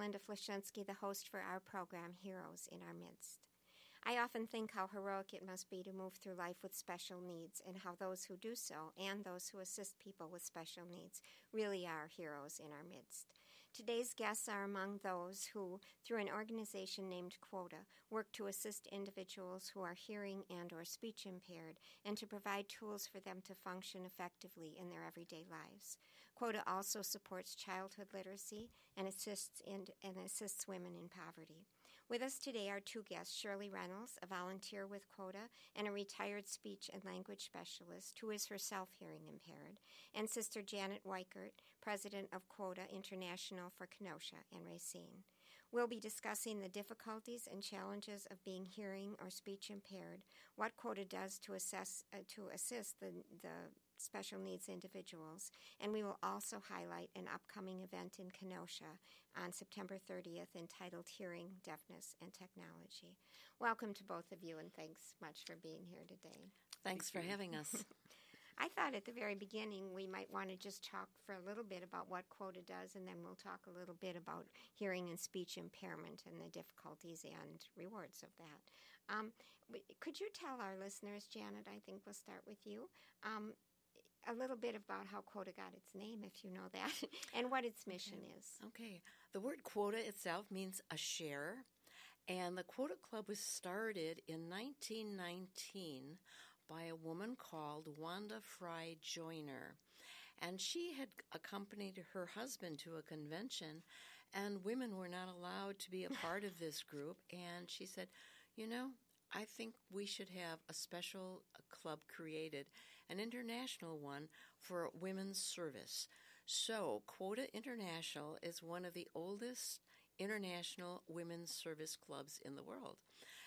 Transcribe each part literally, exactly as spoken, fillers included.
Linda Flashinsky, the host for our program, Heroes in Our Midst. I often think how heroic it must be to move through life with special needs, and how those who do so, and those who assist people with special needs, really are heroes in our midst. Today's guests are among those who, through an organization named Quota, work to assist individuals who are hearing and or speech impaired, and to provide tools for them to function effectively in their everyday lives. Quota also supports childhood literacy and assists in, and assists women in poverty. With us today are two guests, Shirley Reynolds, a volunteer with Quota and a retired speech and language specialist who is herself hearing impaired, and Sister Janet Weichert, president of Quota International for Kenosha and Racine. We'll be discussing the difficulties and challenges of being hearing or speech impaired, what Quota does to assess uh, to assist the, the special needs individuals, and we will also highlight an upcoming event in Kenosha on September thirtieth entitled Hearing, Deafness, and Technology. Welcome to both of you, and thanks much for being here today. Thanks for having us. I thought at the very beginning we might want to just talk for a little bit about what Quota does, and then we'll talk a little bit about hearing and speech impairment and the difficulties and rewards of that. Um, could you tell our listeners, Janet, I think we'll start with you, um, a little bit about how Quota got its name, if you know that, and what its mission okay. is. Okay. The word quota itself means a share, and the Quota Club was started in nineteen nineteen by a woman called Wanda Fry Joyner. And she had accompanied her husband to a convention, and women were not allowed to be a part of this group. And she said, you know, I think we should have a special club created, an international one for women's service. So Quota International is one of the oldest international women's service clubs in the world.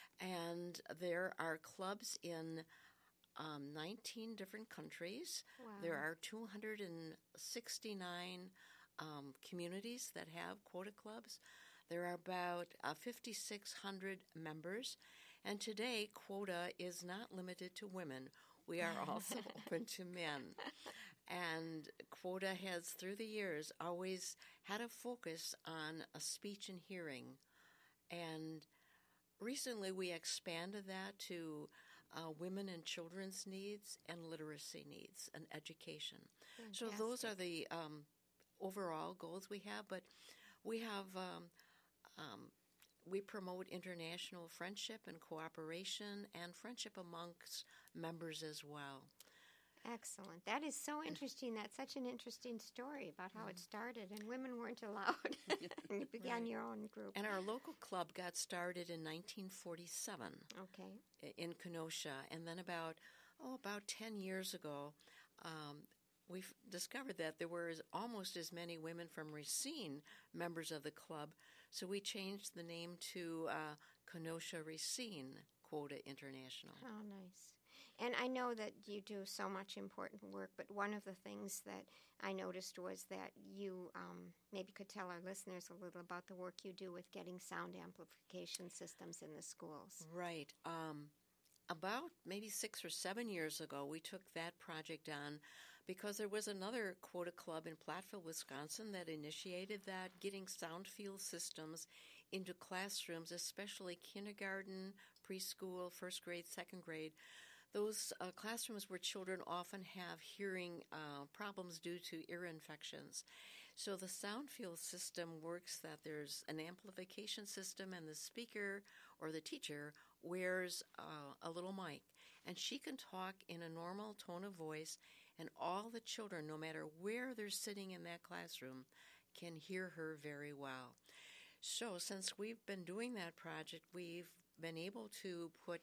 And there are clubs in um, nineteen different countries. Wow. There are two hundred sixty-nine um, communities that have Quota clubs. There are about uh, five thousand six hundred members, and today Quota is not limited to women. We are also open to men. And Quota has, through the years, always had a focus on a speech and hearing. And recently we expanded that to uh, women and children's needs and literacy needs and education. Fantastic. So those are the um, overall goals we have, but we have... Um, Um, we promote international friendship and cooperation and friendship amongst members as well. Excellent. That is so interesting. That's such an interesting story about how it started, and women weren't allowed. And you began right. your own group. And our local club got started in nineteen forty-seven. Okay. In Kenosha. And then about, oh, about ten years ago, um, we've discovered that there were almost as many women from Racine members of the club, so we changed the name to uh, Kenosha Racine Quota International. Oh, nice. And I know that you do so much important work, but one of the things that I noticed was that you um, maybe could tell our listeners a little about the work you do with getting sound amplification systems in the schools. Right. Um About maybe six or seven years ago, we took that project on because there was another Quota Club in Platteville, Wisconsin that initiated that, getting sound field systems into classrooms, especially kindergarten, preschool, first grade, second grade. Those uh, classrooms where children often have hearing uh, problems due to ear infections. So the sound field system works that there's an amplification system, and the speaker or the teacher wears uh, a little mic, and she can talk in a normal tone of voice, and all the children, no matter where they're sitting in that classroom, can hear her very well. So since we've been doing that project, we've been able to put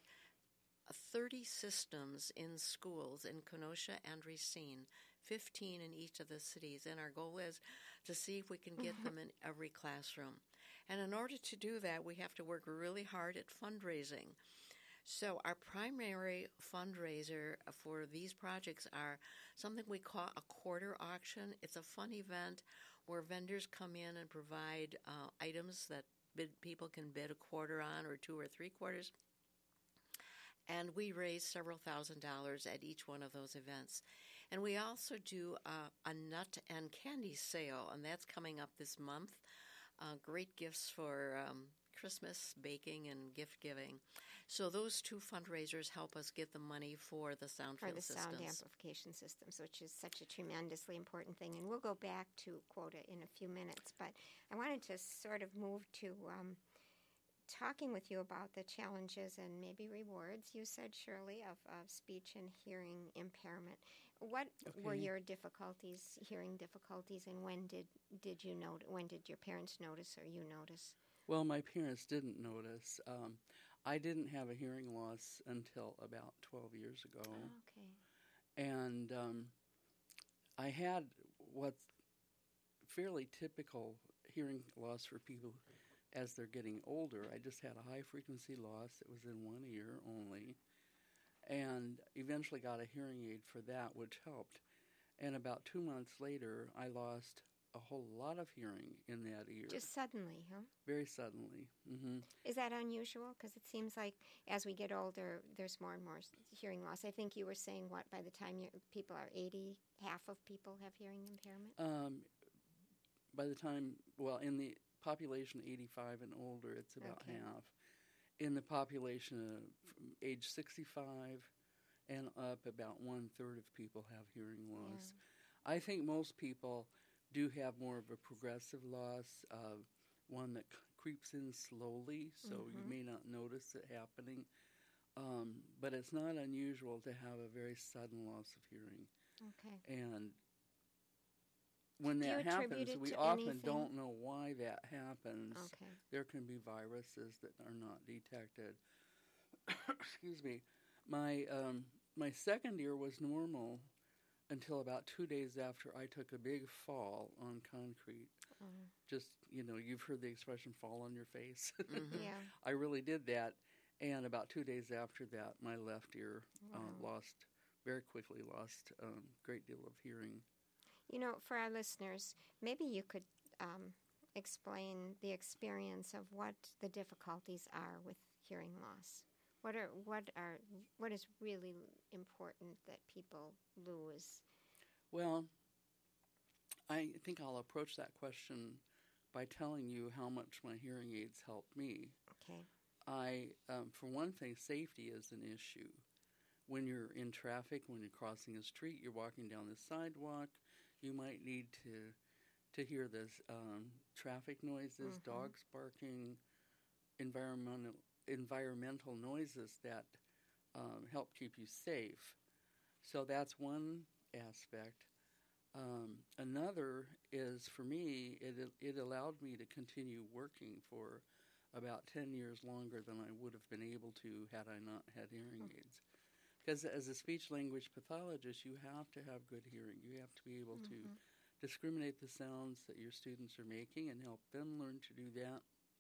thirty systems in schools in Kenosha and Racine, fifteen in each of the cities, and our goal is to see if we can get them in every classroom. And in order to do that, we have to work really hard at fundraising. So our primary fundraiser for these projects are something we call a quarter auction. It's a fun event where vendors come in and provide uh, items that bid, people can bid a quarter on, or two or three quarters. And we raise several thousand dollars at each one of those events. And we also do uh, a nut and candy sale, and that's coming up this month. uh, great gifts for um, Christmas baking and gift giving. So those two fundraisers help us get the money for the sound For field the systems. sound amplification systems, which is such a tremendously important thing. And we'll go back to quota in a few minutes. But I wanted to sort of move to um, talking with you about the challenges and maybe rewards, you said, Shirley, of, of speech and hearing impairment. What Okay. were your difficulties, hearing difficulties, and when did, did you not- when did your parents notice or you notice? Well, my parents didn't notice. Um, I didn't have a hearing loss until about twelve years ago. Oh, okay. And um, I had what's fairly typical hearing loss for people as they're getting older. I just had a high-frequency loss. It was in one ear only. And eventually got a hearing aid for that, which helped. And about two months later, I lost a whole lot of hearing in that ear. Just suddenly, huh? Very suddenly. hmm Is that unusual? Because it seems like as we get older, there's more and more s- hearing loss. I think you were saying, what, by the time you people are eighty, half of people have hearing impairment? Um, by the time, well, in the population eighty-five and older, it's about Okay. half. In the population of from age sixty-five and up, about one-third of people have hearing loss. I think most people do have more of a progressive loss, uh, one that c- creeps in slowly, so you Mhm. may not notice it happening. Um, but it's not unusual to have a very sudden loss of hearing. Okay. And when Do you that attribute happens, it we to often anything? don't know why that happens. Okay. There can be viruses that are not detected. Excuse me. My um, my second year was normal until about two days after I took a big fall on concrete. Oh, Just, you know, you've heard the expression fall on your face. Mhm. yeah. I really did that. And about two days after that, my left ear uh, Wow. lost, very quickly lost a um, great deal of hearing. You know, for our listeners, maybe you could um, explain the experience of what the difficulties are with hearing loss. What are what are what is really important that people lose? Well, I think I'll approach that question by telling you how much my hearing aids helped me. Okay. I, um, for one thing, safety is an issue. When you're in traffic, when you're crossing a street, you're walking down the sidewalk, you might need to to hear this um, traffic noises, Mhm. dogs barking, environmental environmental noises that um, help keep you safe. So that's one aspect. Um, another is, for me, it it allowed me to continue working for about ten years longer than I would have been able to had I not had hearing aids. Because as a speech-language pathologist, you have to have good hearing. You have to be able to Mhm. discriminate the sounds that your students are making and help them learn to do that.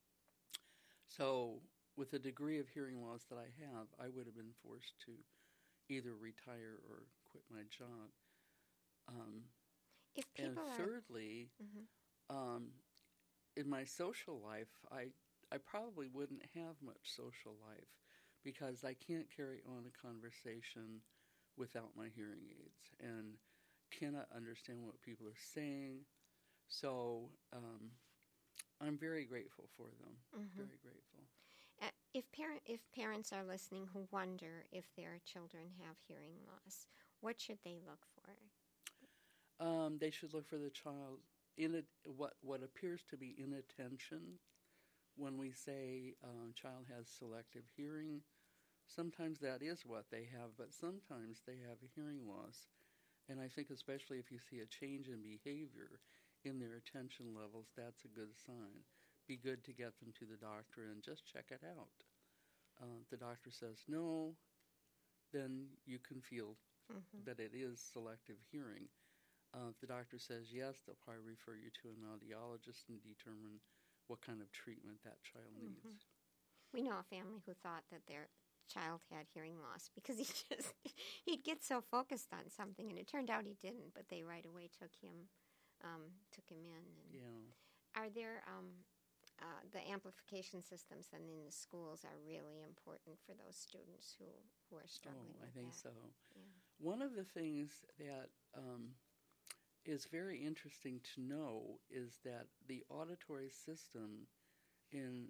So with the degree of hearing loss that I have, I would have been forced to either retire or quit my job. Um, If and people are thirdly, Mhm. um, in my social life, I, I probably wouldn't have much social life because I can't carry on a conversation without my hearing aids and cannot understand what people are saying. So um, I'm very grateful for them, Mhm. very grateful. Uh, if parent if parents are listening who wonder if their children have hearing loss, what should they look for? Um, they should look for the child in a, what what appears to be inattention. When we say uh, child has selective hearing, sometimes that is what they have, but sometimes they have a hearing loss. And I think especially if you see a change in behavior in their attention levels, that's a good sign. Be good to get them to the doctor and just check it out. Uh, if the doctor says no, then you can feel Mhm. that it is selective hearing. Uh, if the doctor says yes, they'll probably refer you to an audiologist and determine what kind of treatment that child needs. Mhm. We know a family who thought that their child had hearing loss because he just he'd get so focused on something, and it turned out he didn't. But they right away took him um, took him in. And Yeah. are there um, uh, the amplification systems then in the schools are really important for those students who, who are struggling Oh, I with think that? so. Yeah. One of the things that um, is very interesting to know is that the auditory system in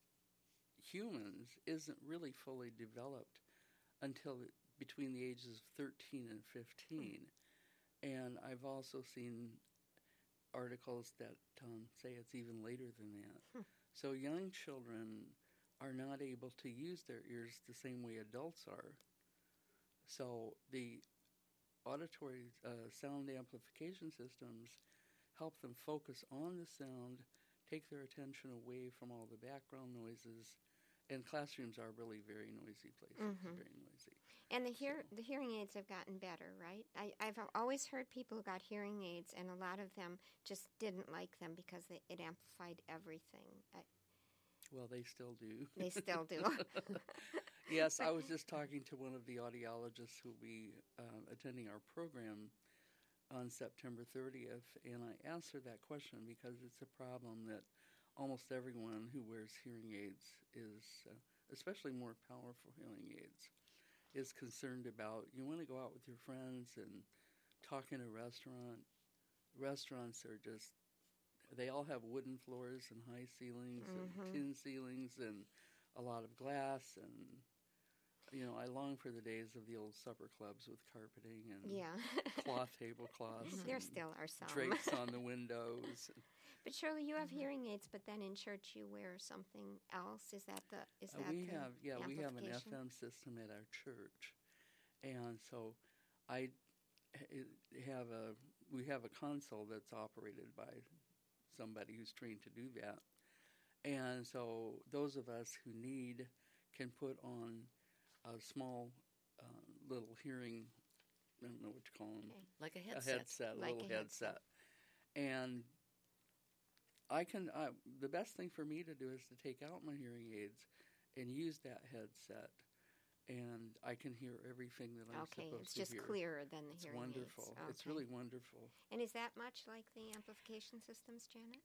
humans isn't really fully developed until between the ages of thirteen and fifteen. Hmm. And I've also seen articles that um, say it's even later than that. Hmm. So young children are not able to use their ears the same way adults are. So the auditory uh, sound amplification systems help them focus on the sound, take their attention away from all the background noises. And classrooms are really very noisy places, mm-hmm. very noisy. And the hear so. the hearing aids have gotten better, right? I, I've always heard people who got hearing aids, and a lot of them just didn't like them because they, it amplified everything. I, well, they still do. They still do. Yes, I was just talking to one of the audiologists who will be uh, attending our program on September thirtieth, and I asked her that question because it's a problem that almost everyone who wears hearing aids is, uh, especially more powerful hearing aids, is concerned about. You want to go out with your friends and talk in a restaurant. Restaurants are just, they all have wooden floors and high ceilings mm-hmm. and tin ceilings and a lot of glass. And, you know, I long for the days of the old supper clubs with carpeting and yeah. cloth tablecloths. There still are some. Drapes on the windows. But Shirley, you have hearing aids, but then in church you wear something else. Is that the is that uh, we the have yeah we have an F M system at our church, and so I have a we have a console that's operated by somebody who's trained to do that, and so those of us who need can put on a small uh, little hearing. I don't know what you call them. Okay. Like a headset. A headset, a like little a headset. headset. And I can, uh, the best thing for me to do is to take out my hearing aids and use that headset, and I can hear everything that I'm okay, supposed to hear. Okay, it's just hear. clearer than the it's hearing wonderful. aids. Okay. It's really wonderful. And is that much like the amplification systems, Janet?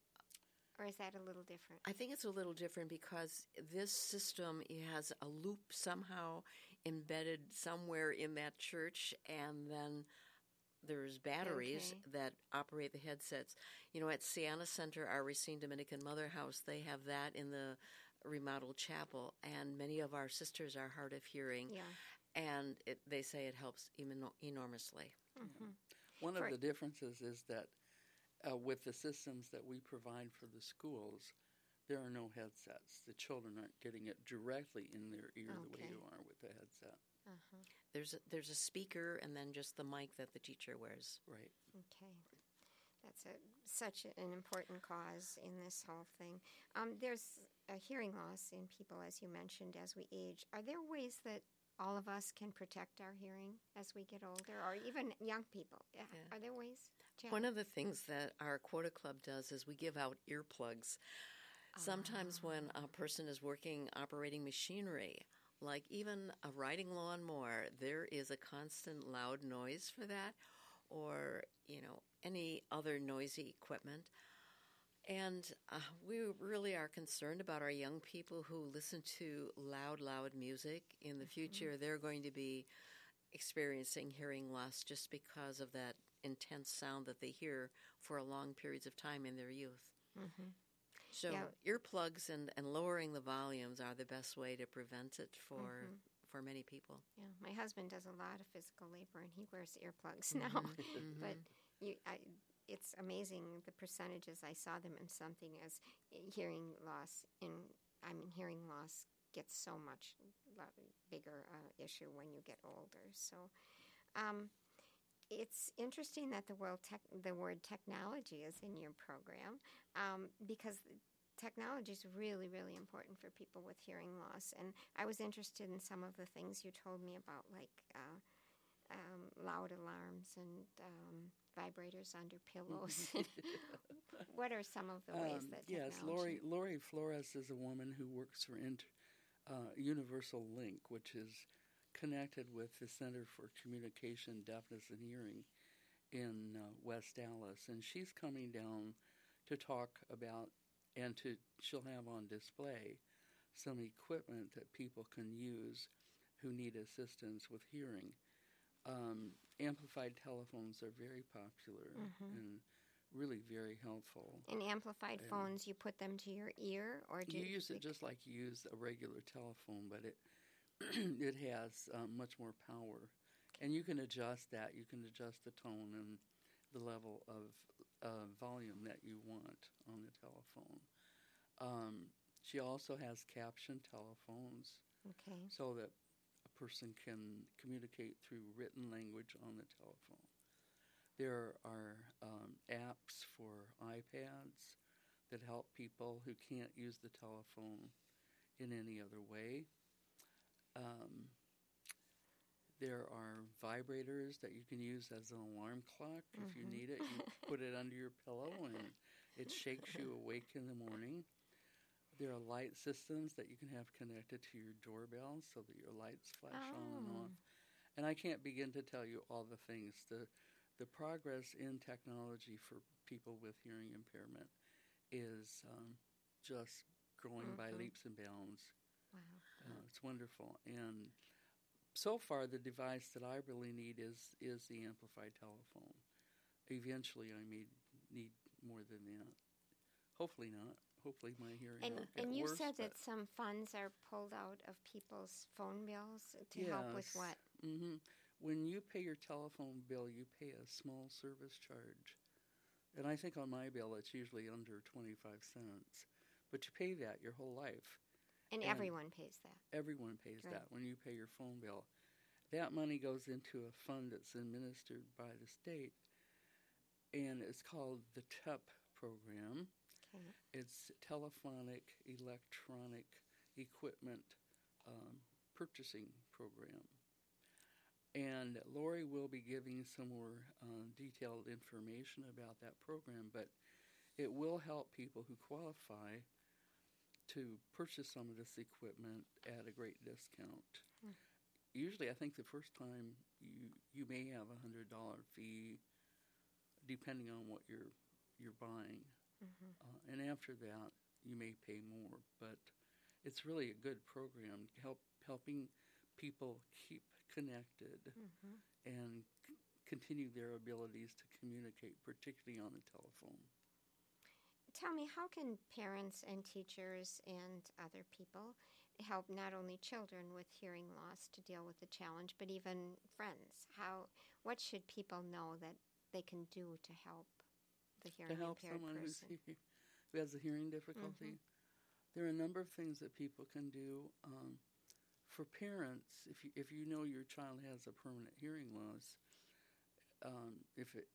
Or is that a little different? I think it's a little different because this system has a loop somehow embedded somewhere in that church, and then there's batteries okay. that operate the headsets. You know, at Siena Center, our Racine Dominican Mother House, they have that in the remodeled chapel, and many of our sisters are hard of hearing, yeah. and it, they say it helps even enormously. Mm-hmm. One for of the differences is that uh, with the systems that we provide for the schools, there are no headsets. The children aren't getting it directly in their ear okay. the way you are with the headset. Uh-huh. There's a, there's a speaker and then just the mic that the teacher wears. Right. Okay. That's a, such an important cause in this whole thing. Um, there's a hearing loss in people, as you mentioned, as we age. Are there ways that all of us can protect our hearing as we get older, or even young people? Yeah. Are there ways? Janet? One of the things that our Quota Club does is we give out earplugs. Sometimes oh. when a person is working, operating machinery, like even a riding lawnmower, there is a constant loud noise for that, or, you know, any other noisy equipment. And uh, we really are concerned about our young people who listen to loud, loud music. In the future, mm-hmm. they're going to be experiencing hearing loss just because of that intense sound that they hear for long periods of time in their youth. Mm-hmm. So yeah. earplugs and, and lowering the volumes are the best way to prevent it for mm-hmm. for many people. Yeah, my husband does a lot of physical labor, and he wears earplugs mm-hmm. now. mm-hmm. But you, I, it's amazing the percentages. I saw them in something as hearing loss. In I mean, hearing loss gets so much bigger uh, issue when you get older. So. Um, It's interesting that the word, tech, the word technology is in your program um, because technology is really, really important for people with hearing loss. And I was interested in some of the things you told me about, like uh, um, loud alarms and um, vibrators under pillows. What are some of the ways um, that technology... Yes, Lori, Lori Flores is a woman who works for Inter, uh, Universal Link, which is connected with the Center for Communication, Deafness, and Hearing in uh, West Dallas, and she's coming down to talk about, and to she'll have on display some equipment that people can use who need assistance with hearing. Um, amplified telephones are very popular Mhm. and really very helpful. And amplified And phones, you put them to your ear, or do you use it just like you use a regular telephone, but it it has um, much more power, and you can adjust that. You can adjust the tone and the level of uh, volume that you want on the telephone. Um, she also has caption telephones, Okay. so that a person can communicate through written language on the telephone. There are um, apps for iPads that help people who can't use the telephone in any other way. Um, there are vibrators that you can use as an alarm clock. Mm-hmm. If you need it, you put it under your pillow and it shakes you awake in the morning. There are light systems that you can have connected to your doorbell so that your lights flash oh. on and off. And I can't begin to tell you all the things. The, the progress in technology for people with hearing impairment is um, just growing mm-hmm. by leaps and bounds. Wow. Uh, it's wonderful. And so far, the device that I really need is is the amplified telephone. Eventually, I may need more than that. Hopefully not. Hopefully my hearing and, won't get and you worse, said that some funds are pulled out of people's phone bills to yes. help with what? Mm-hmm. When you pay your telephone bill, you pay a small service charge. And I think on my bill it's usually under twenty-five cents. But you pay that your whole life. And, and everyone pays that. Everyone pays right. that when you pay your phone bill. That money goes into a fund that's administered by the state, and it's called the T E P program. Okay. It's Telephonic Electronic Equipment um, Purchasing Program. And Lori will be giving some more uh, detailed information about that program, but it will help people who qualify to purchase some of this equipment at a great discount. Hmm. Usually, I think the first time you you may have a one hundred dollars fee, depending on what you're, you're buying. Mm-hmm. Uh, and after that, you may pay more, but it's really a good program, help helping people keep connected mm-hmm. and c- continue their abilities to communicate, particularly on the telephone. Tell me, how can parents and teachers and other people help not only children with hearing loss to deal with the challenge, but even friends? How, what should people know that they can do to help the hearing to help impaired someone person? who's he- who has a hearing difficulty. Mm-hmm. There are a number of things that people can do. Um, for parents, if you, if you know your child has a permanent hearing loss, um, if it,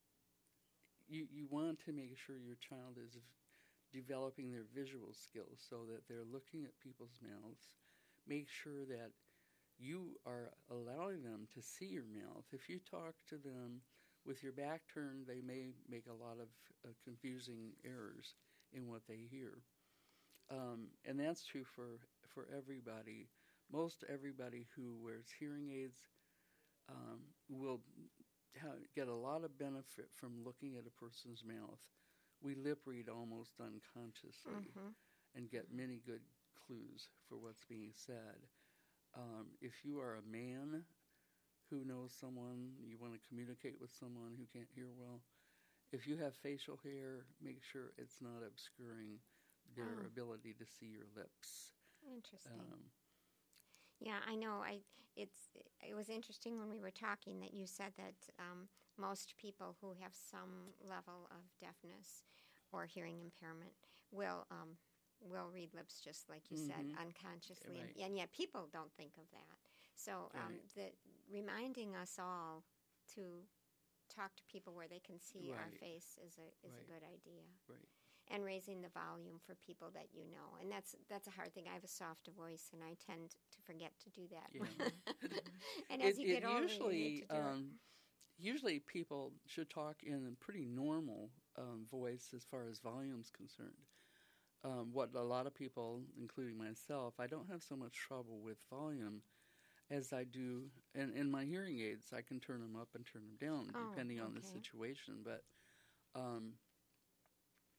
you you want to make sure your child is v- developing their visual skills so that they're looking at people's mouths. Make sure that you are allowing them to see your mouth. If you talk to them with your back turned, they may make a lot of uh, confusing errors in what they hear. Um, and that's true for, for everybody. Most everybody who wears hearing aids um, will ha- get a lot of benefit from looking at a person's mouth. We lip read almost unconsciously Mm-hmm. and get many good clues for what's being said. Um, if you are a man who knows someone, you want to communicate with someone who can't hear well, if you have facial hair, make sure it's not obscuring their Oh. ability to see your lips. Interesting. Um, Yeah, I know. I it's it was interesting when we were talking that you said that um, most people who have some level of deafness or hearing impairment will um, will read lips, just like you said, Mhm. unconsciously, Right. and, and yet people don't think of that. So um, Right. the reminding us all to talk to people where they can see our Right. face is a is Right. a good idea. right. And raising the volume for people that you know, and that's that's a hard thing. I have a soft voice, and I tend to forget to do that. Yeah. And as it, you it get older, usually, you need to do um, usually people should talk in a pretty normal um, voice as far as volume's concerned. Um, what a lot of people, including myself, I don't have so much trouble with volume as I do, and in my hearing aids, I can turn them up and turn them down Oh, depending on the okay. situation. But um,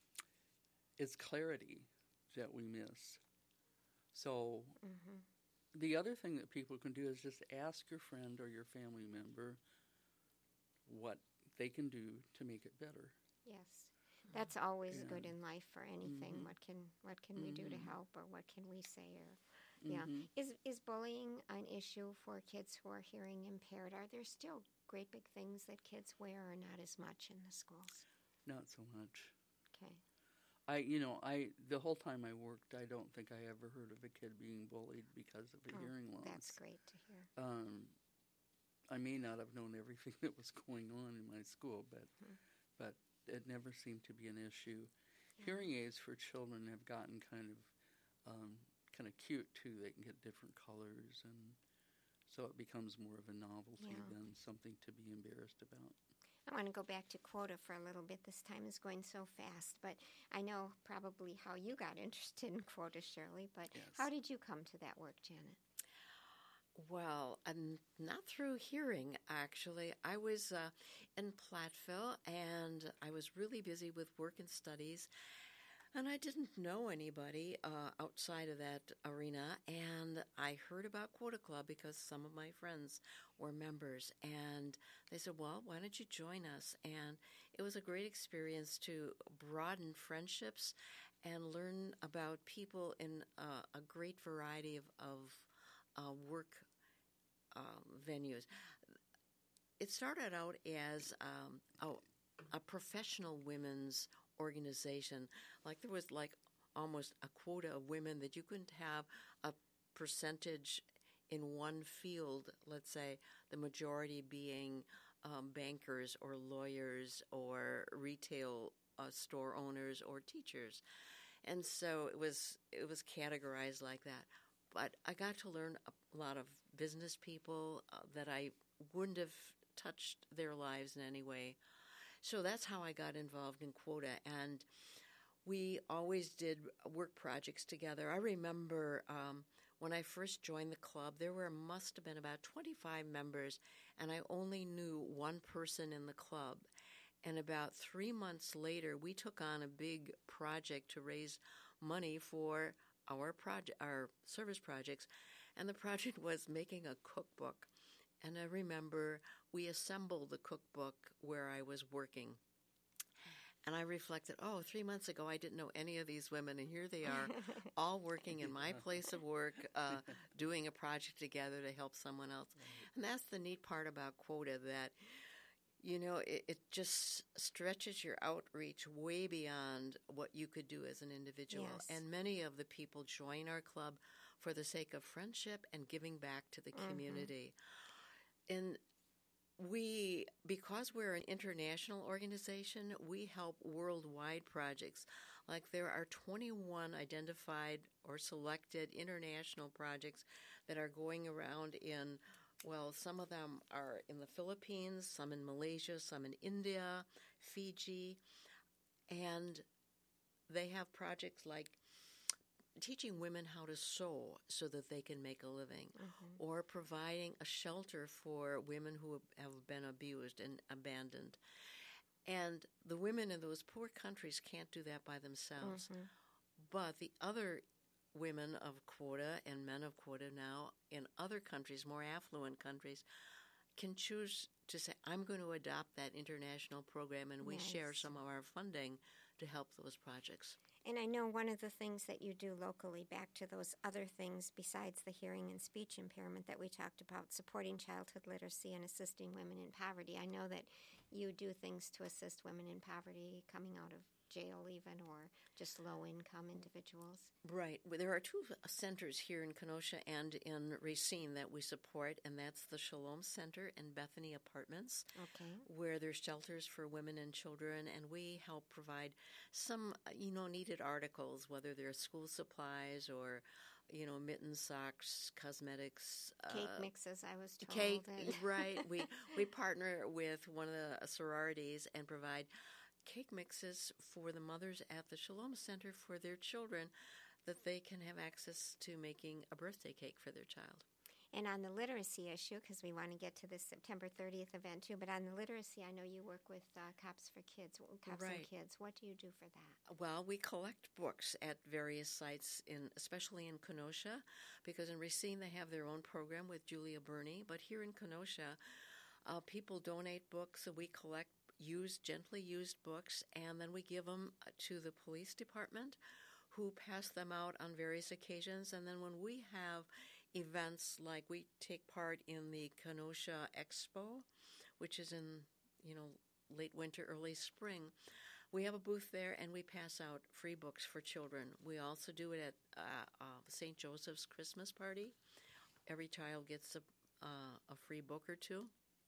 it's clarity that we miss. So it. hmm the other thing that people can do is just ask your friend or your family member what they can do to make it better. Yes. That's always Yeah. good in life for anything. Mhm. What can what can we do to Mhm. help, or what can we say, or yeah. Mhm. Is is bullying an issue for kids who are hearing impaired? Are there still great big things that kids wear, or not as much in the schools? Not so much. Okay. I, you know, I the whole time I worked, I don't think I ever heard of a kid being bullied because of a Oh, hearing loss. That's great to hear. Um, I may not have known everything that was going on in my school, but Mhm. but it never seemed to be an issue. Yeah. Hearing aids for children have gotten kind of um, kind of cute too. They can get different colors, and so it becomes more of a novelty Yeah. than something to be embarrassed about. I want to go back to quota for a little bit. This time is going so fast, but I know probably how you got interested in quota, Shirley. But Yes. how did you come to that work, Janet? Well, um, not through hearing, actually. I was uh, in Platteville, and I was really busy with work and studies, and I didn't know anybody uh, outside of that arena, and I heard about Quota Club because some of my friends were members, and they said, well, why don't you join us? And it was a great experience to broaden friendships and learn about people in uh, a great variety of, of uh, work um, venues. It started out as um, a, a professional women's organization. Like there was like almost a quota of women that you couldn't have a percentage in one field, let's say the majority being um, bankers or lawyers or retail uh, store owners or teachers. And so it was it was categorized like that. But I got to learn a lot of business people uh, that I wouldn't have touched their lives in any way. So that's how I got involved in Quota. And we always did work projects together. I remember um, when I first joined the club, there were must have been about twenty-five members, and I only knew one person in the club. And about three months later, we took on a big project to raise money for our project, our service projects, and the project was making a cookbook. And I remember we assembled the cookbook where I was working. And I reflected, oh, three months ago I didn't know any of these women, and here they are, all working in my place of work, uh, doing a project together to help someone else. And that's the neat part about Quota, that you know, it, it just stretches your outreach way beyond what you could do as an individual. Yes. And many of the people join our club for the sake of friendship and giving back to the Mhm. community. And we, because we're an international organization, we help worldwide projects. Like there are twenty-one identified or selected international projects that are going around in, well, some of them are in the Philippines, some in Malaysia, some in India, Fiji, and they have projects like teaching women how to sew so that they can make a living, Mhm. or providing a shelter for women who have been abused and abandoned. And the women in those poor countries can't do that by themselves. Mhm. But the other women of Quota and men of Quota now in other countries, more affluent countries, can choose to say, I'm going to adopt that international program, and we share Nice. some of our funding to help those projects. And I know one of the things that you do locally, back to those other things besides the hearing and speech impairment that we talked about, supporting childhood literacy and assisting women in poverty. I know that you do things to assist women in poverty coming out of jail even, or just low-income individuals. Right. Well, there are two centers here in Kenosha and in Racine that we support, and that's the Shalom Center and Bethany Apartments, Okay. where there's shelters for women and children, and we help provide some, uh, you know, needed articles, whether they're school supplies or, you know, mittens, socks, cosmetics. Cake uh, mixes, I was told. Cake, and- right. We, we partner with one of the sororities and provide cake mixes for the mothers at the Shalom Center for their children, that they can have access to making a birthday cake for their child. And on the literacy issue, because we want to get to this September thirtieth event too, but on the literacy, I know you work with uh, Cops for Kids, Cops Right. and Kids. What do you do for that? Well, we collect books at various sites, in especially in Kenosha, because in Racine they have their own program with Julia Burney. But here in Kenosha, uh, people donate books, so we collect used, gently used books, and then we give them to the police department, who pass them out on various occasions. And then when we have events, like we take part in the Kenosha Expo, which is in, you know, late winter, early spring, we have a booth there and we pass out free books for children. We also do it at uh, uh, Saint Joseph's Christmas party. Every child gets a, uh, a free book or two.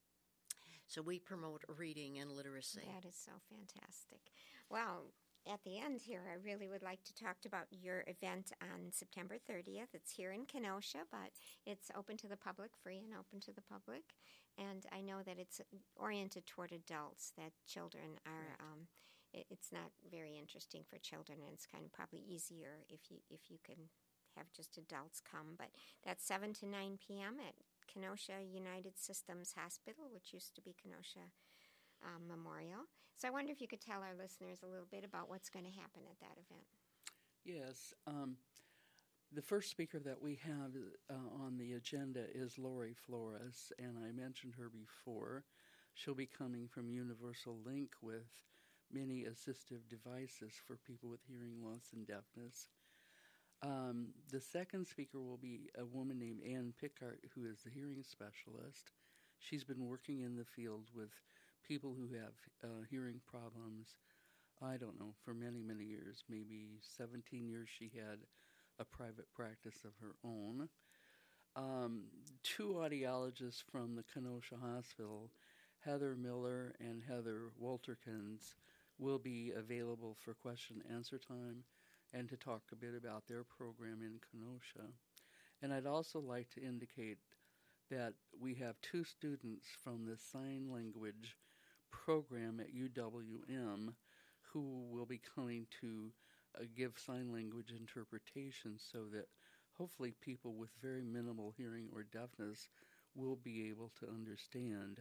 So we promote reading and literacy. That is so fantastic. Well, at the end here, I really would like to talk about your event on September thirtieth. It's here in Kenosha, but it's open to the public, free and open to the public. And I know that it's oriented toward adults, that children are, um, it, it's not very interesting for children, and it's kind of probably easier if you, if you can have just adults come. But that's seven to nine p.m. at Kenosha United Systems Hospital, which used to be Kenosha Um, Memorial. So I wonder if you could tell our listeners a little bit about what's going to happen at that event. Yes. Um, the first speaker that we have uh, on the agenda is Lori Flores, and I mentioned her before. She'll be coming from Universal Link with many assistive devices for people with hearing loss and deafness. Um, the second speaker will be a woman named Ann Pickart, who is the hearing specialist. She's been working in the field with people who have uh, hearing problems, I don't know, for many, many years. Maybe seventeen years she had a private practice of her own. Um, two audiologists from the Kenosha Hospital, Heather Miller and Heather Walterkins, will be available for question and answer time and to talk a bit about their program in Kenosha. And I'd also like to indicate that we have two students from the sign language program at U W M who will be coming to uh, give sign language interpretation, so that hopefully people with very minimal hearing or deafness will be able to understand.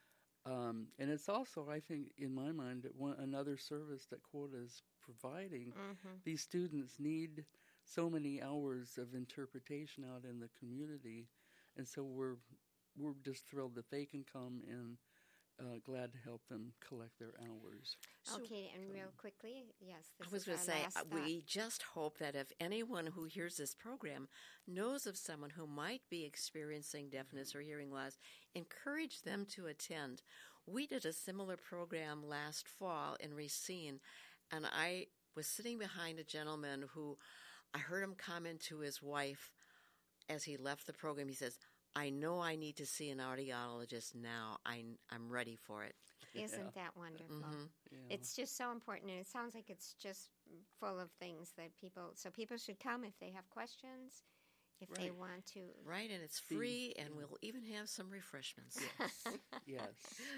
Um, and it's also, I think, in my mind, one, another service that Quota is providing. Mm-hmm. These students need so many hours of interpretation out in the community, and so we're we're just thrilled that they can come, and uh, glad to help them collect their hours. So- Okay, and real quickly, yes, this I was is going our to say, last uh, thought. we just hope that if anyone who hears this program knows of someone who might be experiencing deafness or hearing loss, encourage them to attend. We did a similar program last fall in Racine, and I was sitting behind a gentleman who I heard him comment to his wife as he left the program. He says, I know I need to see an audiologist now. I, I'm ready for it. Isn't Yeah. that wonderful? Mhm. Yeah. It's just so important, and it sounds like it's just full of things that people, so people should come if they have questions, if they Right. want to. Right, and it's The- free, and yeah. we'll even have some refreshments. Yes, yes.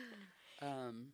Um,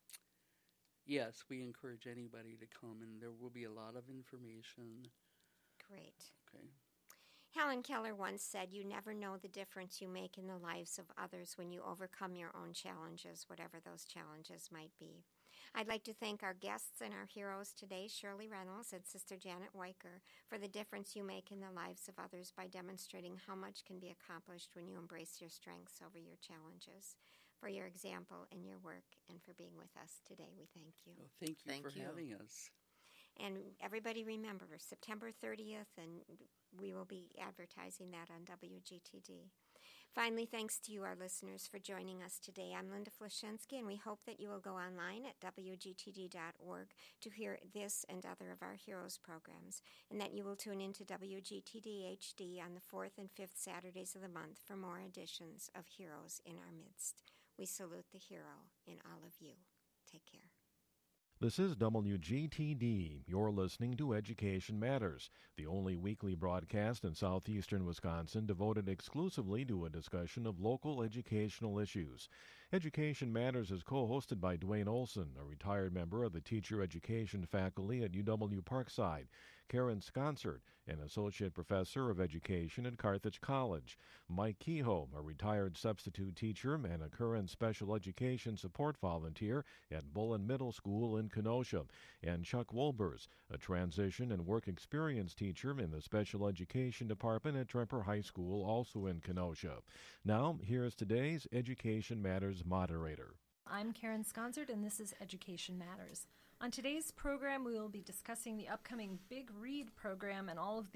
yes, we encourage anybody to come, and there will be a lot of information. Great. Okay. Helen Keller once said, you never know the difference you make in the lives of others when you overcome your own challenges, whatever those challenges might be. I'd like to thank our guests and our heroes today, Shirley Reynolds and Sister Janet Weicker, for the difference you make in the lives of others by demonstrating how much can be accomplished when you embrace your strengths over your challenges. For your example in your work and for being with us today, we thank you. Well, thank you Thank for you. having us. And everybody remember, September thirtieth, and we will be advertising that on W G T D. Finally, thanks to you, our listeners, for joining us today. I'm Linda Flashinsky, and we hope that you will go online at W G T D dot org to hear this and other of our Heroes programs, and that you will tune in to W G T D H D on the fourth and fifth Saturdays of the month for more editions of Heroes in Our Midst. We salute the hero in all of you. Take care. This is W G T D. You're listening to Education Matters, the only weekly broadcast in southeastern Wisconsin devoted exclusively to a discussion of local educational issues. Education Matters is co-hosted by Dwayne Olson, a retired member of the teacher education faculty at U W Parkside. Karen Sconsert, an associate professor of education at Carthage College, Mike Kehoe, a retired substitute teacher and a current special education support volunteer at Bullen Middle School in Kenosha, and Chuck Wolbers, a transition and work experience teacher in the special education department at Tremper High School, also in Kenosha. Now, here's today's Education Matters moderator. I'm Karen Sconsert, and this is Education Matters. On today's program, we will be discussing the upcoming Big Read program and all of the